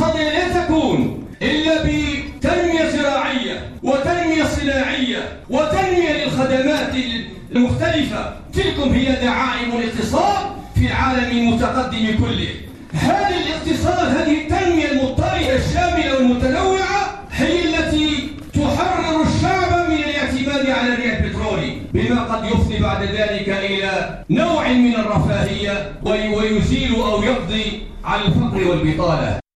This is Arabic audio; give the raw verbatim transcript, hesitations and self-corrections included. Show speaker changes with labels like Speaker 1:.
Speaker 1: الاقتصادية لا تكون إلا بتنمية زراعية وتنمية صناعية وتنمية للخدمات المختلفة. تلكم هي دعائم الاقتصاد في العالم المتقدم كله. هذا الاقتصاد، هذه التنمية المضطردة الشاملة والمتنوعة هي التي تحرر الشعب من الاعتماد على الريع البترولي، بما قد يفضي بعد ذلك إلى نوع من الرفاهية ويزيل أو يقضي على الفقر والبطالة.